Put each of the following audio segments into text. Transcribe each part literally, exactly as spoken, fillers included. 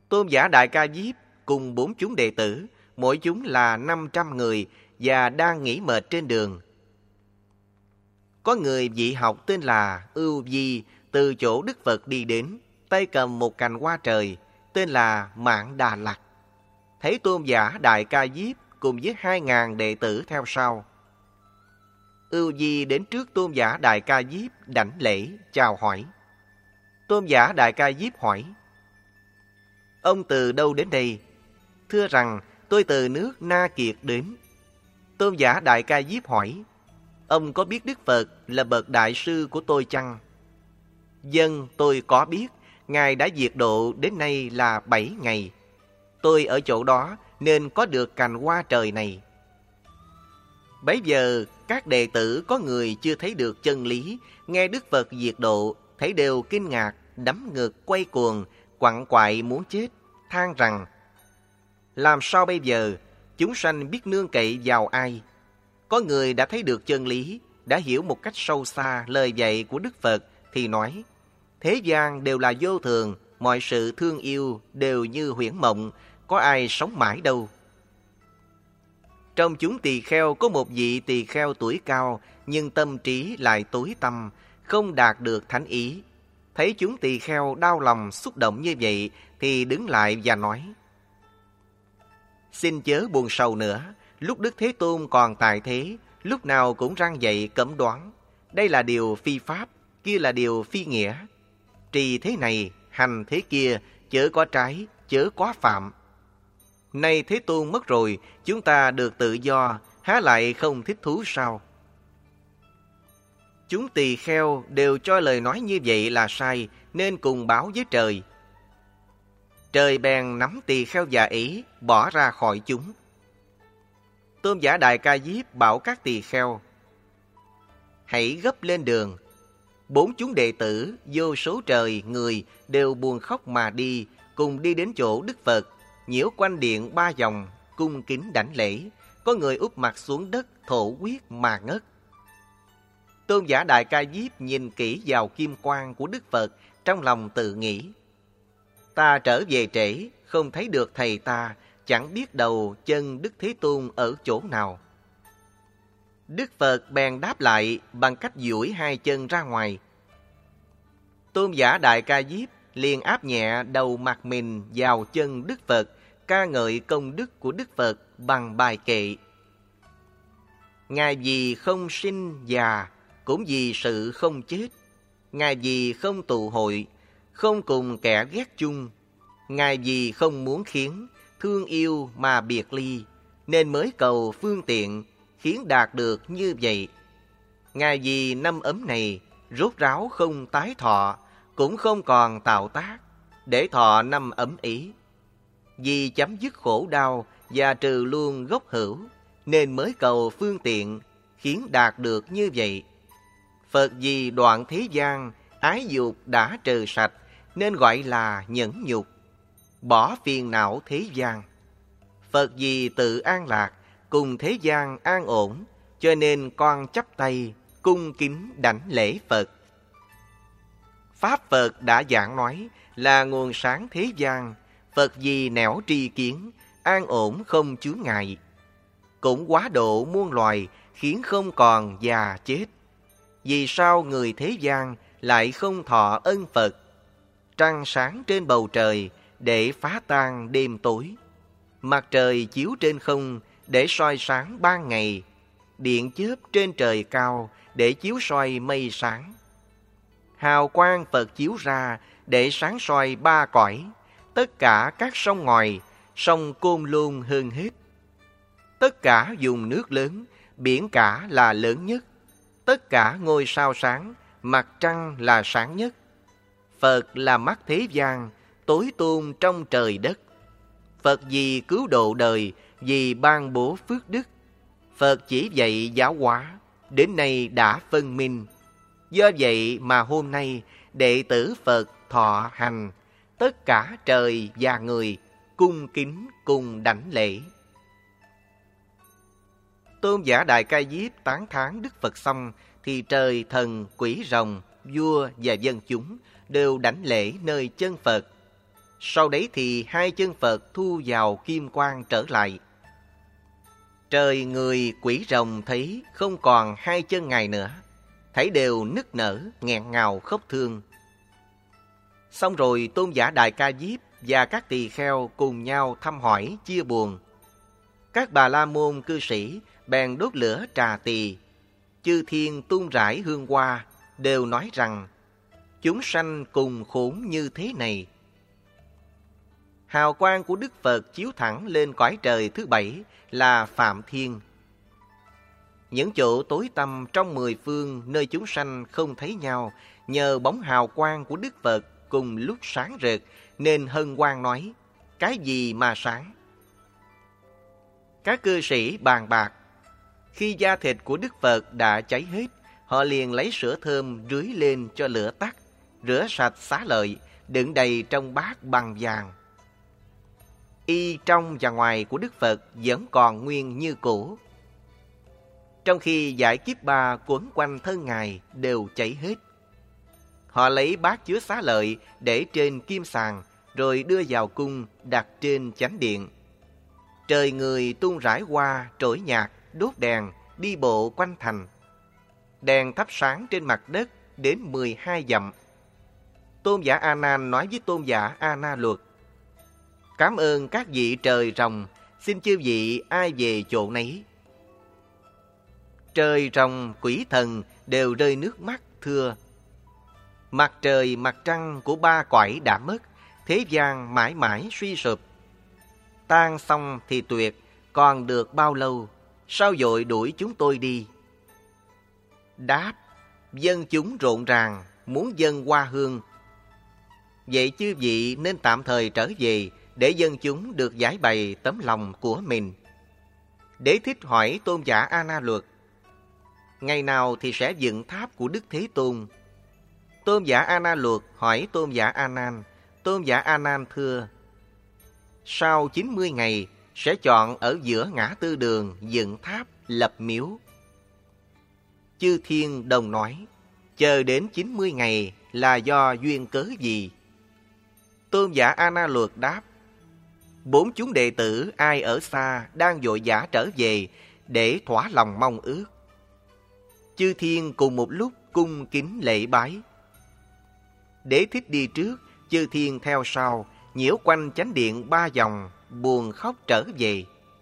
Tôn giả Đại Ca Diếp cùng bốn chúng đệ tử, mỗi chúng là năm trăm người và đang nghỉ mệt trên đường. Có người vị học tên là Ưu Di từ chỗ Đức Phật đi đến, tay cầm một cành hoa trời, tên là Mạn Đà Lặc. Thấy tôn giả Đại Ca Diếp cùng với hai ngàn đệ tử theo sau. Ưu Di đến trước tôn giả Đại Ca Diếp đảnh lễ, chào hỏi. Tôn giả Đại Ca Diếp hỏi: ông từ đâu đến đây? Thưa rằng tôi từ nước Na Kiệt đến. Tôn giả Đại Ca Diếp hỏi: ông có biết Đức Phật là bậc đại sư của tôi chăng? Dân tôi có biết, Ngài đã diệt độ đến nay là bảy ngày. Tôi ở chỗ đó nên có được cành hoa trời này. Bấy giờ các đệ tử có người chưa thấy được chân lý, nghe Đức Phật diệt độ, thấy đều kinh ngạc, đấm ngực quay cuồng, quặn quại muốn chết, than rằng: làm sao bây giờ? Chúng sanh biết nương cậy vào ai? Có người đã thấy được chân lý, đã hiểu một cách sâu xa lời dạy của Đức Phật, thì nói: thế gian đều là vô thường, mọi sự thương yêu đều như huyễn mộng, có ai sống mãi đâu. Trong chúng tỳ kheo có một vị tỳ kheo tuổi cao, nhưng tâm trí lại tối tăm, không đạt được thánh ý. Thấy chúng tỳ kheo đau lòng xúc động như vậy, thì đứng lại và nói: xin chớ buồn sầu nữa, lúc Đức Thế Tôn còn tại thế, lúc nào cũng răn dạy cấm đoán. Đây là điều phi pháp, kia là điều phi nghĩa. Trì thế này, hành thế kia, chớ có trái, chớ quá phạm. Nay Thế Tôn mất rồi, chúng ta được tự do, há lại không thích thú sao? Chúng tỳ kheo đều cho lời nói như vậy là sai, nên cùng báo với trời. Trời bèn nắm tỳ kheo già ấy, bỏ ra khỏi chúng. Tôn giả Đại Ca Diếp bảo các tỳ kheo: hãy gấp lên đường. Bốn chúng đệ tử, vô số trời người đều buồn khóc mà đi, cùng đi đến chỗ Đức Phật, nhiễu quanh điện ba vòng, cung kính đảnh lễ. Có người úp mặt xuống đất, thổ huyết mà ngất. Tôn giả Đại Ca Diếp nhìn kỹ vào kim quang của Đức Phật, trong lòng tự nghĩ: ta trở về trễ, không thấy được thầy ta, chẳng biết đầu chân Đức Thế Tôn ở chỗ nào. Đức Phật bèn đáp lại bằng cách duỗi hai chân ra ngoài. Tôn giả Đại Ca Diếp liền áp nhẹ đầu mặt mình vào chân Đức Phật, ca ngợi công đức của Đức Phật bằng bài kệ: Ngài vì không sinh già, cũng vì sự không chết. Ngài vì không tụ hội, không cùng kẻ ghét chung. Ngài vì không muốn khiến thương yêu mà biệt ly, nên mới cầu phương tiện khiến đạt được như vậy. Ngài vì năm ấm này rốt ráo không tái thọ, cũng không còn tạo tác để thọ năm ấm ý. Vì chấm dứt khổ đau và trừ luôn gốc hữu, nên mới cầu phương tiện khiến đạt được như vậy. Phật vì đoạn thế gian ái dục đã trừ sạch, nên gọi là nhẫn nhục, bỏ phiền não thế gian. Phật vì tự an lạc, cùng thế gian an ổn, cho nên con chắp tay cung kính đảnh lễ Phật. Pháp Phật đã giảng nói là nguồn sáng thế gian. Phật vì nẻo tri kiến, an ổn không chướng ngại, cũng quá độ muôn loài, khiến không còn già chết. Vì sao người thế gian lại không thọ ân Phật? Trăng sáng trên bầu trời để phá tan đêm tối, mặt trời chiếu trên không để soi sáng ban ngày, điện chớp trên trời cao để chiếu soi mây sáng. Hào quang Phật chiếu ra để sáng soi ba cõi, tất cả các sông ngòi, sông Côn Lôn hơn hết. Tất cả vùng nước lớn, biển cả là lớn nhất. Tất cả ngôi sao sáng, mặt trăng là sáng nhất. Phật là mắt thế gian, tối tôn trong trời đất. Phật vì cứu độ đời, vì ban bố phước đức. Phật chỉ dạy giáo hóa, đến nay đã phân minh. Do vậy mà hôm nay, đệ tử Phật thọ hành, tất cả trời và người cung kính cùng đảnh lễ. Tôn giả Đại Ca Diếp tán thán Đức Phật xong, thì trời thần, quỷ rồng, vua và dân chúng đều đảnh lễ nơi chân Phật. Sau đấy thì hai chân Phật thu vào kim quang trở lại. Trời người quỷ rồng thấy không còn hai chân Ngài nữa, thấy đều nức nở, nghẹn ngào khóc thương. Xong rồi tôn giả Đại Ca Diếp và các tỳ kheo cùng nhau thăm hỏi chia buồn. Các Bà La Môn cư sĩ bèn đốt lửa trà tỳ, chư thiên tuôn rải hương hoa, đều nói rằng chúng sanh cùng khốn như thế này. Hào quang của Đức Phật chiếu thẳng lên cõi trời thứ bảy là Phạm Thiên. Những chỗ tối tăm trong mười phương nơi chúng sanh không thấy nhau, nhờ bóng hào quang của Đức Phật cùng lúc sáng rực, nên hân hoan nói, cái gì mà sáng? Các cư sĩ bàn bạc, khi da thịt của Đức Phật đã cháy hết, họ liền lấy sữa thơm rưới lên cho lửa tắt, rửa sạch xá lợi, đựng đầy trong bát bằng vàng. Y trong và ngoài của Đức Phật vẫn còn nguyên như cũ. Trong khi giải kiếp ba quấn quanh thân Ngài đều cháy hết. Họ lấy bát chứa xá lợi để trên kim sàng, rồi đưa vào cung đặt trên chánh điện. Trời người tuôn rải hoa, trỗi nhạc, đốt đèn, đi bộ quanh thành. Đèn thắp sáng trên mặt đất đến mười hai dặm. Tôn giả A Nan nói với tôn giả A Na Luật, cảm ơn các vị trời rồng, xin chư vị ai về chỗ nấy. Trời rồng, quỷ thần đều rơi nước mắt thưa, mặt trời mặt trăng của ba cõi đã mất, thế gian mãi mãi suy sụp. Tan xong thì tuyệt, còn được bao lâu, sao vội đuổi chúng tôi đi? Đáp, dân chúng rộn ràng, muốn dâng hoa hương. Vậy chư vị nên tạm thời trở về, để dân chúng được giải bày tấm lòng của mình. Đế Thích hỏi tôn giả A Na Luật, ngày nào thì sẽ dựng tháp của Đức Thế Tôn? Tôn giả A Na Luật hỏi tôn giả A Nan. Tôn giả A Nan thưa, sau chín mươi ngày sẽ chọn ở giữa ngã tư đường dựng tháp lập miếu. Chư thiên đồng nói, chờ đến chín mươi ngày là do duyên cớ gì? Tôn giả A Na Luật đáp, bốn chúng đệ tử ai ở xa đang vội vã trở về để thỏa lòng mong ước. Chư thiên cùng một lúc cung kính lễ bái. Đế Thích đi trước, chư thiên theo sau, nhiễu quanh chánh điện ba vòng, buồn khóc trở về.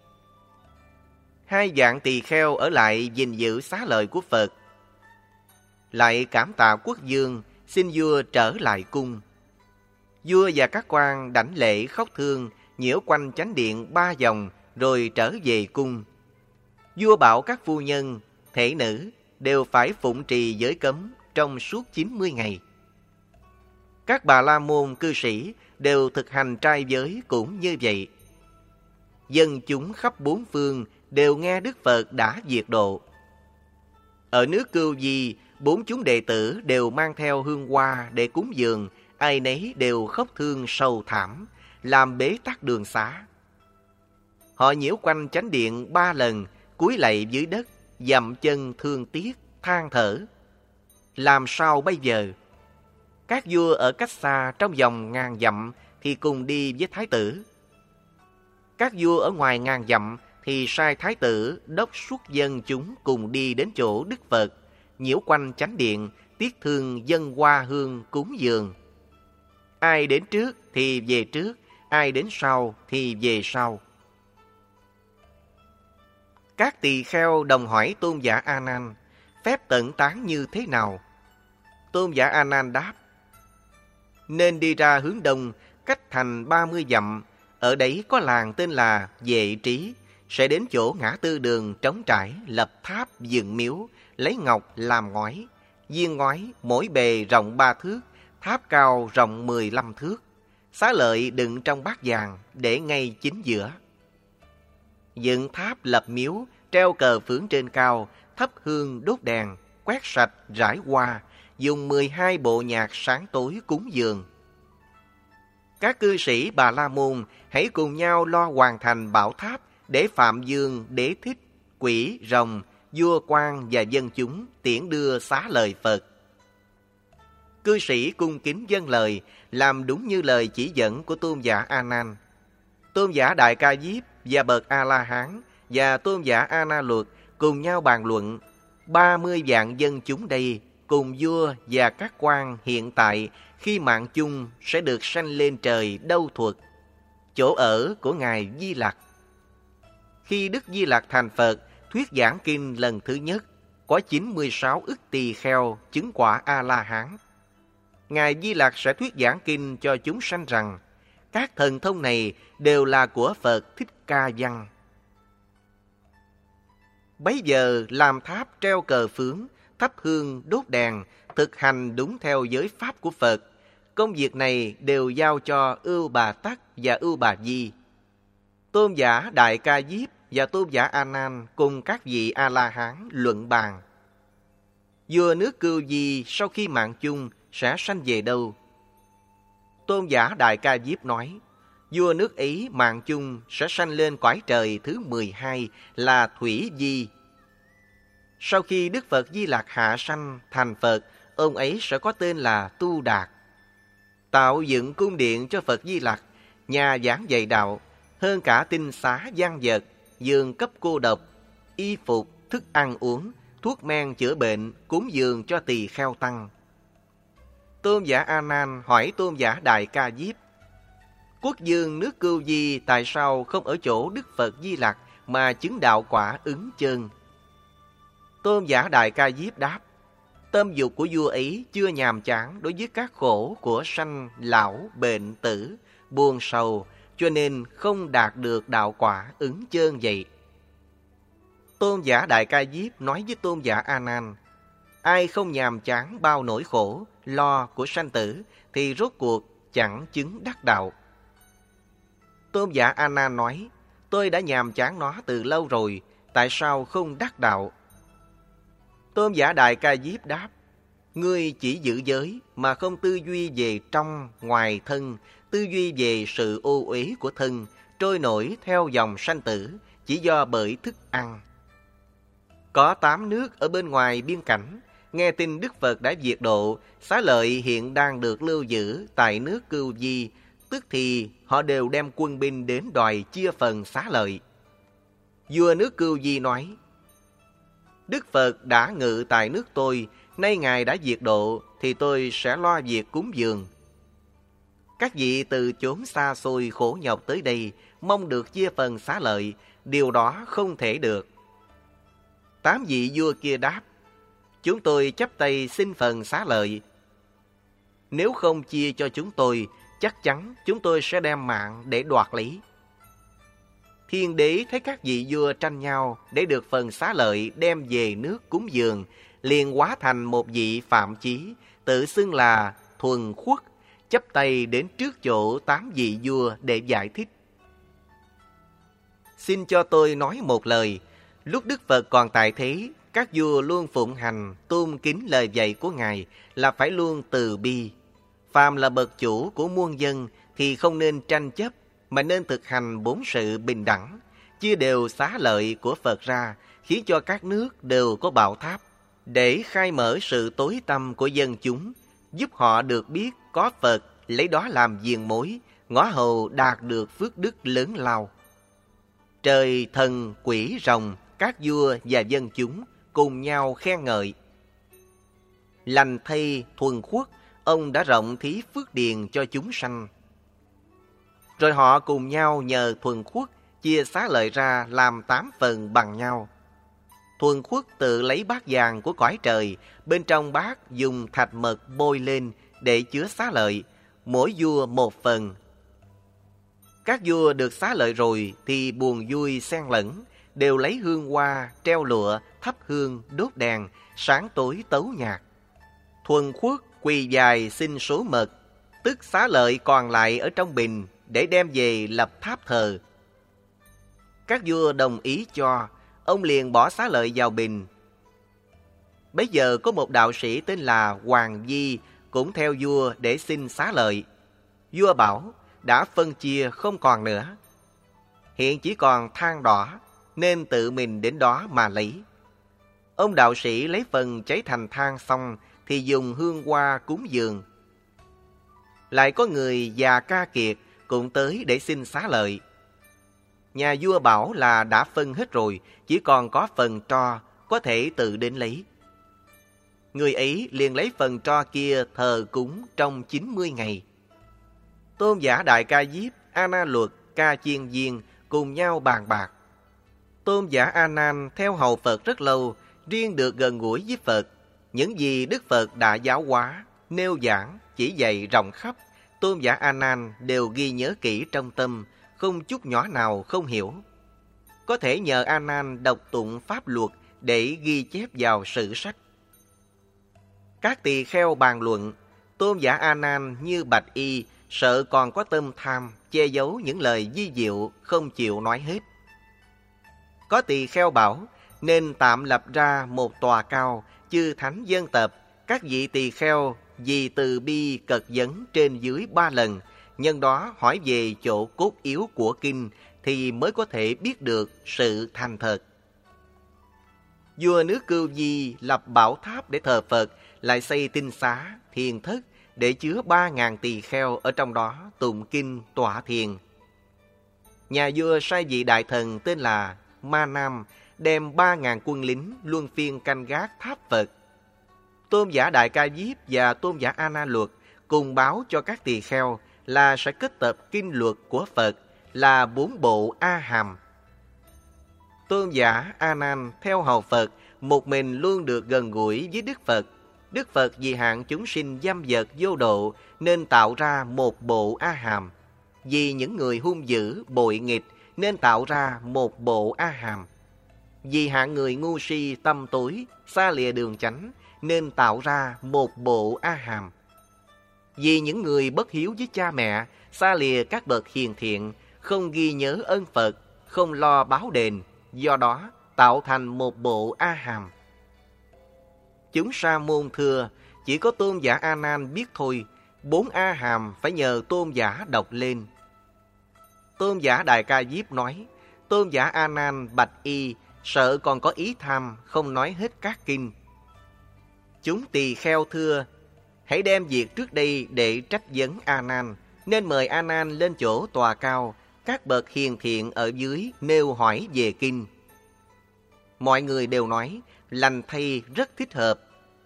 Hai vạn tỳ kheo ở lại gìn giữ xá lợi của Phật. Lại cảm tạ quốc vương, xin vua trở lại cung. Vua và các quan đảnh lễ khóc thương, nhiễu quanh chánh điện ba vòng, rồi trở về cung. Vua bảo các phu nhân, thể nữ đều phải phụng trì giới cấm trong suốt chín mươi ngày. Các Bà La Môn cư sĩ đều thực hành trai giới cũng như vậy. Dân chúng khắp bốn phương đều nghe Đức Phật đã diệt độ. Ở nước Cưu Di, bốn chúng đệ tử đều mang theo hương hoa để cúng dường, ai nấy đều khóc thương sầu thảm, làm bế tắc đường xá. Họ nhiễu quanh chánh điện ba lần, cúi lạy dưới đất, dậm chân thương tiếc, than thở. Làm sao bây giờ? Các vua ở cách xa trong vòng ngàn dặm thì cùng đi với thái tử. Các vua ở ngoài ngàn dặm thì sai thái tử đốc xuất dân chúng cùng đi đến chỗ Đức Phật, nhiễu quanh chánh điện, tiếc thương dâng hoa hương cúng dường. Ai đến trước thì về trước, ai đến sau thì về sau. Các tỳ kheo đồng hỏi tôn giả A Nan, phép tận tán như thế nào? Tôn giả A Nan đáp, nên đi ra hướng đông, cách thành ba mươi dặm, ở đấy có làng tên là Vệ Trí, sẽ đến chỗ ngã tư đường trống trải, lập tháp dựng miếu, lấy ngọc làm ngói, viên ngói mỗi bề rộng ba thước, tháp cao rộng mười lăm thước, xá lợi đựng trong bát vàng để ngay chính giữa. Dựng tháp lập miếu, treo cờ phướng trên cao, thắp hương đốt đèn, quét sạch rải hoa, dùng mười hai bộ nhạc sáng tối cúng dường. Các cư sĩ Bà La Môn hãy cùng nhau lo hoàn thành bảo tháp để Phạm Dương, Đế Thích, quỷ, rồng, vua quan và dân chúng tiễn đưa xá lợi Phật. Cư sĩ cung kính vâng lời, làm đúng như lời chỉ dẫn của tôn giả A Nan. Tôn giả Đại Ca Diếp và bậc A La Hán và tôn giả A Na Luật cùng nhau bàn luận. Ba mươi vạn dân chúng đây cùng vua và các quan hiện tại khi mạng chung sẽ được sanh lên trời đâu thuật, chỗ ở của ngài Di Lặc. Khi Đức Di Lặc thành Phật, thuyết giảng kinh lần thứ nhất, có chín mươi sáu ức tỳ kheo chứng quả A La Hán. Ngài Di Lặc sẽ thuyết giảng kinh cho chúng sanh rằng các thần thông này đều là của Phật Thích Ca Văn. Bấy giờ làm tháp treo cờ phướng, thắp hương đốt đèn, thực hành đúng theo giới pháp của Phật. Công việc này đều giao cho Ưu Bà Tắc và Ưu Bà Di. Tôn giả Đại Ca Diếp và tôn giả A Nan cùng các vị A La Hán luận bàn. Vua nước Cưu Di sau khi mạng chung sẽ sanh về đâu? Tôn giả Đại Ca Diếp nói, vua nước Ý mạng chung sẽ sanh lên cõi trời thứ mười hai là Thủy Di. Sau khi Đức Phật Di Lặc hạ sanh thành Phật, ông ấy sẽ có tên là Tu Đạt. Tạo dựng cung điện cho Phật Di Lặc, nhà giảng dạy đạo, hơn cả tinh xá gian vật, giường cấp cô độc, y phục, thức ăn uống, thuốc men chữa bệnh, cúng dường cho tỳ kheo tăng. Tôn giả A Nan hỏi tôn giả Đại Ca Diếp, quốc dương nước Cưu Di tại sao không ở chỗ Đức Phật Di Lặc mà chứng đạo quả Ứng Chơn? Tôn giả Đại Ca Diếp đáp, tâm dục của vua ấy chưa nhàm chán đối với các khổ của sanh, lão, bệnh, tử, buồn sầu, cho nên không đạt được đạo quả Ứng Chơn vậy. Tôn giả Đại Ca Diếp nói với tôn giả A Nan, ai không nhàm chán bao nỗi khổ, lo của sanh tử thì rốt cuộc chẳng chứng đắc đạo. Tôn giả A Nan nói, tôi đã nhàm chán nó từ lâu rồi, tại sao không đắc đạo? Tôn giả Đại Ca Diếp đáp, ngươi chỉ giữ giới mà không tư duy về trong, ngoài thân, tư duy về sự ô uế của thân, trôi nổi theo dòng sanh tử, chỉ do bởi thức ăn. Có tám nước ở bên ngoài biên cảnh, nghe tin Đức Phật đã diệt độ, xá lợi hiện đang được lưu giữ tại nước Cưu Di, tức thì họ đều đem quân binh đến đòi chia phần xá lợi. Vua nước Cưu Di nói, Đức Phật đã ngự tại nước tôi, nay Ngài đã diệt độ, thì tôi sẽ lo việc cúng dường. Các vị từ chốn xa xôi khổ nhọc tới đây, mong được chia phần xá lợi, điều đó không thể được. Tám vị vua kia đáp, chúng tôi chắp tay xin phần xá lợi. Nếu không chia cho chúng tôi, chắc chắn chúng tôi sẽ đem mạng để đoạt lấy. Thiên đế thấy các vị vua tranh nhau để được phần xá lợi đem về nước cúng dường, liền hóa thành một vị phạm chí, tự xưng là Thuần Khuất, chắp tay đến trước chỗ tám vị vua để giải thích. Xin cho tôi nói một lời. Lúc Đức Phật còn tại thế, các vua luôn phụng hành, tôn kính lời dạy của Ngài là phải luôn từ bi. Phàm là bậc chủ của muôn dân thì không nên tranh chấp, mà nên thực hành bốn sự bình đẳng, chia đều xá lợi của Phật ra, khiến cho các nước đều có bảo tháp, để khai mở sự tối tăm của dân chúng, giúp họ được biết có Phật, lấy đó làm diền mối, ngõ hầu đạt được phước đức lớn lao. Trời, thần, quỷ, rồng, các vua và dân chúng cùng nhau khen ngợi. Lành thay Thuần Khuất, ông đã rộng thí phước điền cho chúng sanh. Rồi họ cùng nhau nhờ Thuần Khuất chia xá lợi ra làm tám phần bằng nhau. Thuần Khuất tự lấy bát vàng của cõi trời, bên trong bát dùng thạch mật bôi lên để chứa xá lợi, mỗi vua một phần. Các vua được xá lợi rồi thì buồn vui xen lẫn, đều lấy hương hoa, treo lụa, thắp hương, đốt đèn, sáng tối tấu nhạc. Thuần Khuất quỳ dài xin số mật, tức xá lợi còn lại ở trong bình, để đem về lập tháp thờ. Các vua đồng ý cho, ông liền bỏ xá lợi vào bình. Bấy giờ có một đạo sĩ tên là Hoàng Di cũng theo vua để xin xá lợi. Vua bảo đã phân chia không còn nữa, hiện chỉ còn than đỏ, nên tự mình đến đó mà lấy. Ông đạo sĩ lấy phần cháy thành than xong thì dùng hương hoa cúng dường. Lại có người già ca kiệt cũng tới để xin xá lợi. Nhà vua bảo là đã phân hết rồi, chỉ còn có phần tro, có thể tự đến lấy. Người ấy liền lấy phần tro kia thờ cúng trong chín mươi ngày. Tôn giả Đại Ca Diếp, A Na Luật, Ca Chiên Viên cùng nhau bàn bạc. Tôn giả A Nan theo hầu Phật rất lâu, riêng được gần gũi với Phật. Những gì Đức Phật đã giáo hóa, nêu giảng, chỉ dạy rộng khắp, Tôn giả A Nan đều ghi nhớ kỹ trong tâm, không chút nhỏ nào không hiểu. Có thể nhờ A Nan đọc tụng pháp luật để ghi chép vào sử sách. Các tỳ kheo bàn luận, Tôn giả A Nan như bạch y, sợ còn có tâm tham, che giấu những lời vi diệu, không chịu nói hết. Có tỳ kheo bảo, nên tạm lập ra một tòa cao, chư thánh dân tập, các vị tỳ kheo vì từ bi cật vấn trên dưới ba lần, nhân đó hỏi về chỗ cốt yếu của kinh thì mới có thể biết được sự thành thật. Vua nước Cưu Di lập bảo tháp để thờ Phật, lại xây tinh xá, thiền thất để chứa ba ngàn tỳ kheo ở trong đó tụng kinh tọa thiền. Nhà vua sai vị đại thần tên là Ma Nam đem ba ngàn quân lính luân phiên canh gác tháp Phật. Tôn giả Đại Ca Diếp và Tôn giả A Na Luật cùng báo cho các tỳ kheo là sẽ kết tập kinh luật của Phật là bốn bộ A Hàm. Tôn giả A Nan theo hầu Phật, một mình luôn được gần gũi với Đức Phật. Đức Phật vì hạn chúng sinh dâm vật vô độ nên tạo ra một bộ A Hàm. Vì những người hung dữ, bội nghịch nên tạo ra một bộ A Hàm. Vì hạng người ngu si tâm tối, xa lìa đường chánh nên tạo ra một bộ A Hàm. Vì những người bất hiếu với cha mẹ, xa lìa các bậc hiền thiện, không ghi nhớ ơn Phật, không lo báo đền, do đó tạo thành một bộ A Hàm. Chúng sa môn thưa, chỉ có Tôn giả A Nan biết thôi, bốn A Hàm phải nhờ Tôn giả đọc lên. Tôn giả Đại Ca Diếp nói, Tôn giả A Nan bạch y, sợ còn có ý tham, không nói hết các kinh. Chúng tỳ kheo thưa, hãy đem việc trước đây để trách vấn A Nan, nên mời A Nan lên chỗ tòa cao, các bậc hiền thiện ở dưới nêu hỏi về kinh. Mọi người đều nói, lành thay rất thích hợp.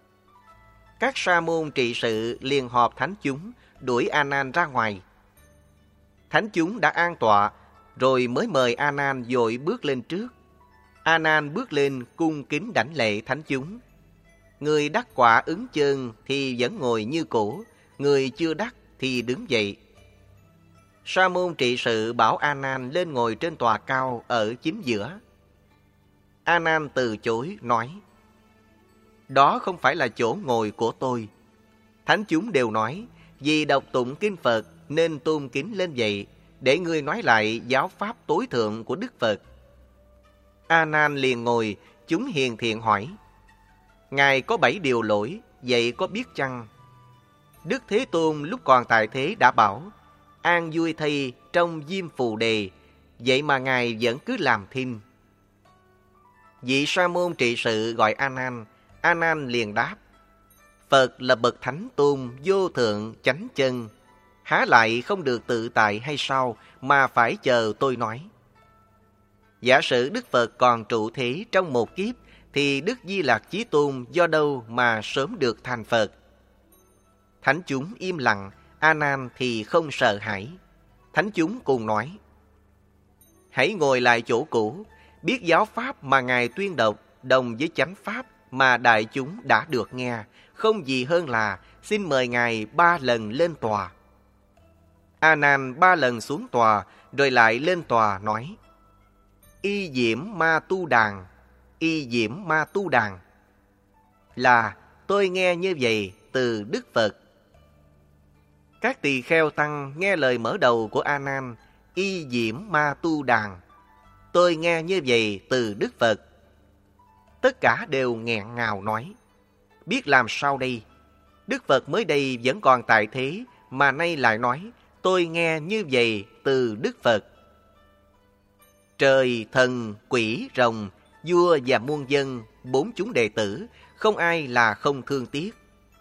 Các sa môn trị sự liền họp thánh chúng, đuổi A Nan ra ngoài. Thánh chúng đã an tọa, rồi mới mời A Nan vội bước lên trước. A Nan bước lên cung kính đảnh lễ thánh chúng. Người đắc quả ứng chơn thì vẫn ngồi như cũ, người chưa đắc thì đứng dậy. Sa môn trị sự bảo A Nan lên ngồi trên tòa cao ở chính giữa. A Nan từ chối nói, đó không phải là chỗ ngồi của tôi. Thánh chúng đều nói, vì đọc tụng kinh Phật nên tôn kính lên vậy, để ngươi nói lại giáo pháp tối thượng của Đức Phật. A Nan liền ngồi, chúng hiền thiện hỏi, Ngài có bảy điều lỗi, vậy có biết chăng? Đức Thế Tôn lúc còn tại thế đã bảo, an vui thay trong diêm phù đề, vậy mà Ngài vẫn cứ làm thinh. Vị sa môn trị sự gọi A Nan, A Nan liền đáp, Phật là bậc thánh tôn vô thượng chánh chân, há lại không được tự tại hay sao mà phải chờ tôi nói. Giả sử Đức Phật còn trụ thế trong một kiếp, thì Đức Di Lạc Chí Tôn do đâu mà sớm được thành Phật? Thánh chúng im lặng, A Nan thì không sợ hãi. Thánh chúng cùng nói, hãy ngồi lại chỗ cũ, biết giáo pháp mà Ngài tuyên đọc đồng với chánh pháp mà đại chúng đã được nghe, không gì hơn là xin mời Ngài ba lần lên tòa. A Nan ba lần xuống tòa, rồi lại lên tòa nói, Y Diễm Ma Tu Đàn, Y Diễm Ma Tu Đàn, là tôi nghe như vậy từ Đức Phật. Các tỳ kheo tăng nghe lời mở đầu của A Nan, Y Diễm Ma Tu Đàn, tôi nghe như vậy từ Đức Phật. Tất cả đều nghẹn ngào nói, biết làm sao đây? Đức Phật mới đây vẫn còn tại thế, mà nay lại nói, tôi nghe như vậy từ Đức Phật. Trời, thần, quỷ, rồng, vua và muôn dân, bốn chúng đệ tử, không ai là không thương tiếc.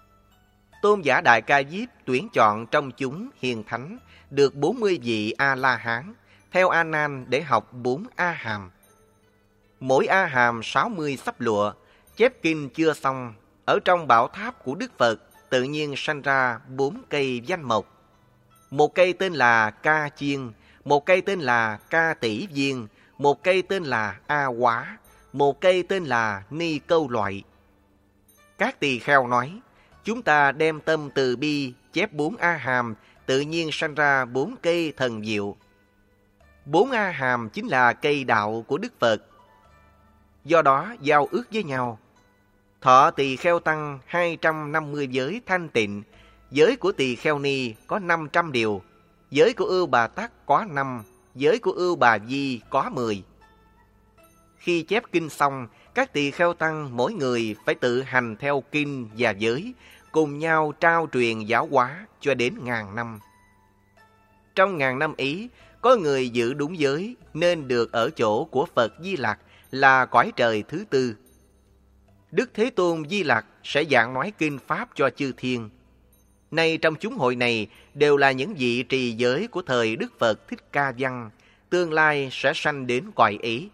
Tôn giả Đại Ca Diếp tuyển chọn trong chúng hiền thánh được bốn mươi vị A-la-hán, theo A Nan để học bốn A Hàm. Mỗi A Hàm sáu mươi sắp lụa, chép kinh chưa xong, ở trong bảo tháp của Đức Phật tự nhiên sanh ra bốn cây danh mộc. Một cây tên là Ca Chiên, một cây tên là Ca Tỷ Viên, một cây tên là A Quá, một cây tên là Ni Câu Loại. Các tỳ kheo nói, chúng ta đem tâm từ bi chép bốn A Hàm, tự nhiên sanh ra bốn cây thần diệu. Bốn A Hàm chính là cây đạo của Đức Phật. Do đó giao ước với nhau. Thọ tỳ kheo tăng hai trăm năm mươi giới thanh tịnh, giới của tỳ kheo ni có năm trăm điều, giới của Ưu Bà Tắc có năm, giới của Ưu Bà Di có mười. Khi chép kinh xong, các tỳ kheo tăng mỗi người phải tự hành theo kinh và giới, cùng nhau trao truyền giáo hóa cho đến ngàn năm. Trong ngàn năm ấy, có người giữ đúng giới nên được ở chỗ của Phật Di Lặc là cõi trời thứ tư. Đức Thế Tôn Di Lặc sẽ giảng nói kinh Pháp cho chư thiên. Nay trong chúng hội này đều là những vị trì giới của thời Đức Phật Thích Ca Văn, tương lai sẽ sanh đến cõi ấy.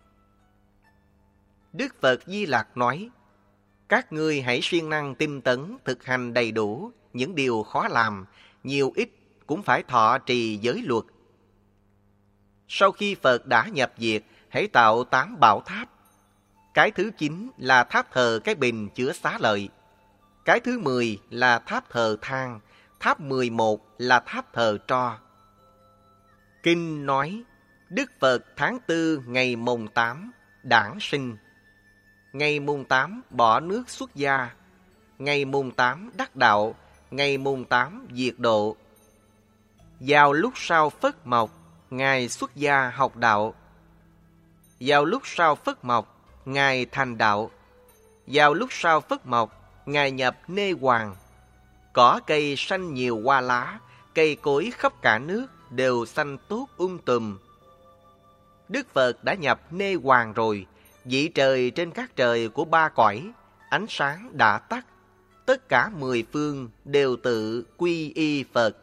Đức Phật Di Lặc nói, các ngươi hãy siêng năng tinh tấn thực hành đầy đủ những điều khó làm, nhiều ít cũng phải thọ trì giới luật. Sau khi Phật đã nhập diệt, hãy tạo tám bảo tháp. Cái thứ chín là tháp thờ cái bình chứa xá lợi. Cái thứ mười là tháp thờ than. Tháp mười một là tháp thờ tro. Kinh nói, Đức Phật tháng tư ngày mùng tám đản sinh. Ngày mùng tám bỏ nước xuất gia. Ngày mùng tám đắc đạo. Ngày mùng tám diệt độ. Vào lúc sau Phất Mộc, Ngài xuất gia học đạo. Vào lúc sau Phất Mộc, Ngài thành đạo. Vào lúc sau Phất Mộc, Ngài nhập Nê Hoàng. Cỏ cây xanh nhiều hoa lá, cây cối khắp cả nước đều xanh tốt um tùm. Đức Phật đã nhập Nê Hoàng rồi, vị trời trên các trời của ba cõi, ánh sáng đã tắt. Tất cả mười phương đều tự quy y Phật.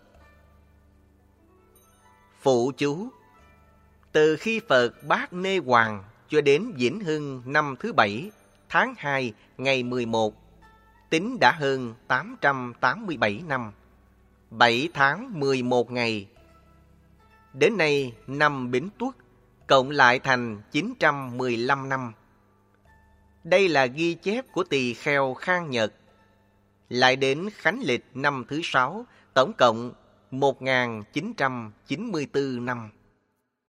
Phụ chú: từ khi Phật bát Nê Hoàng cho đến Vĩnh Hưng năm thứ bảy, tháng hai, ngày mười một, tính đã hơn tám trăm tám mươi bảy năm, bảy tháng mười một ngày. Đến nay năm Bính Tuất, cộng lại thành chín trăm mười lăm năm. Đây là ghi chép của tỳ kheo Khang Nhật. Lại đến Khánh Lịch năm thứ sáu, tổng cộng một nghìn chín trăm chín mươi tư năm.